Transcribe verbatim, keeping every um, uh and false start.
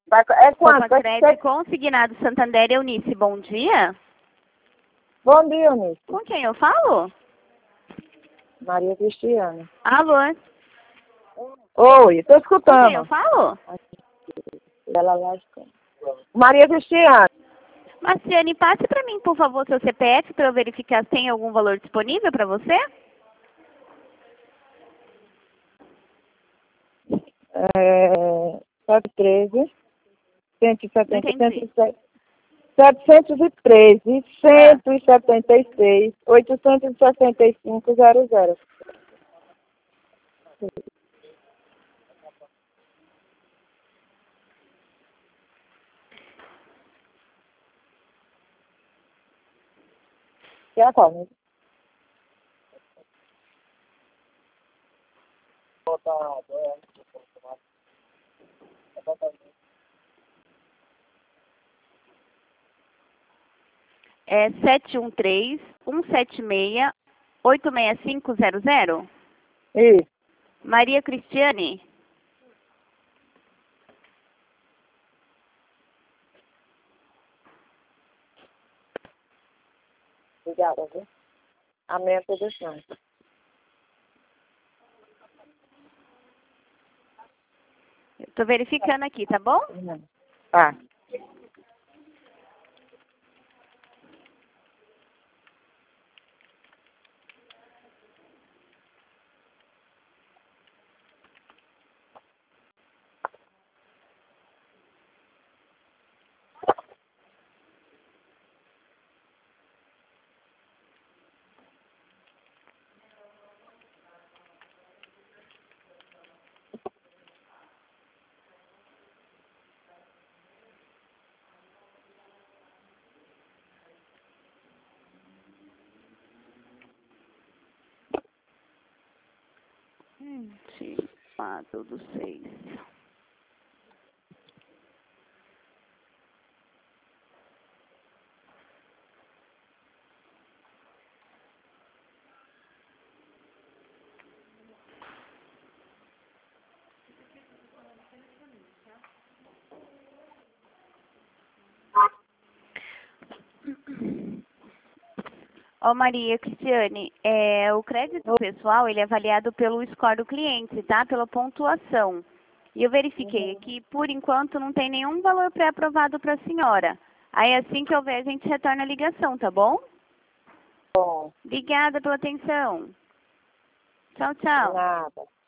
Vai- É quanto? Copa É Crédito sete- Consignado Santander Eunice, bom dia. Bom dia, Eunice. Com quem eu falo? Maria Cristiana. Alô? Oi, estou Com quem eu escutando. falo? Ela lá está. Maria Cristiana. Marciane, passe para mim, por favor, seu C P F para eu verificar se tem algum valor disponível para você. É, sete treze, cento e setenta, Não entendi. cento e sete, setecentos e treze, cento e setenta e seis, oitocentos e sessenta e cinco, zero zero. Que é qual, né? É sete um três, um sete seis, oito seis cinco zero zero. Isso. Maria Cristiane. Obrigada, viu? Amém a todos nós. Estou verificando aqui, tá bom? Tá. vinte e quatro do seis. Ó, Maria Cristiane, é, o crédito pessoal, ele é avaliado pelo score do cliente, tá? Pela pontuação. E eu verifiquei aqui, por enquanto, não tem nenhum valor pré-aprovado para a senhora. Aí, assim que houver, a gente retorna a ligação, tá bom? Bom, Obrigada pela atenção. Tchau, tchau. nada.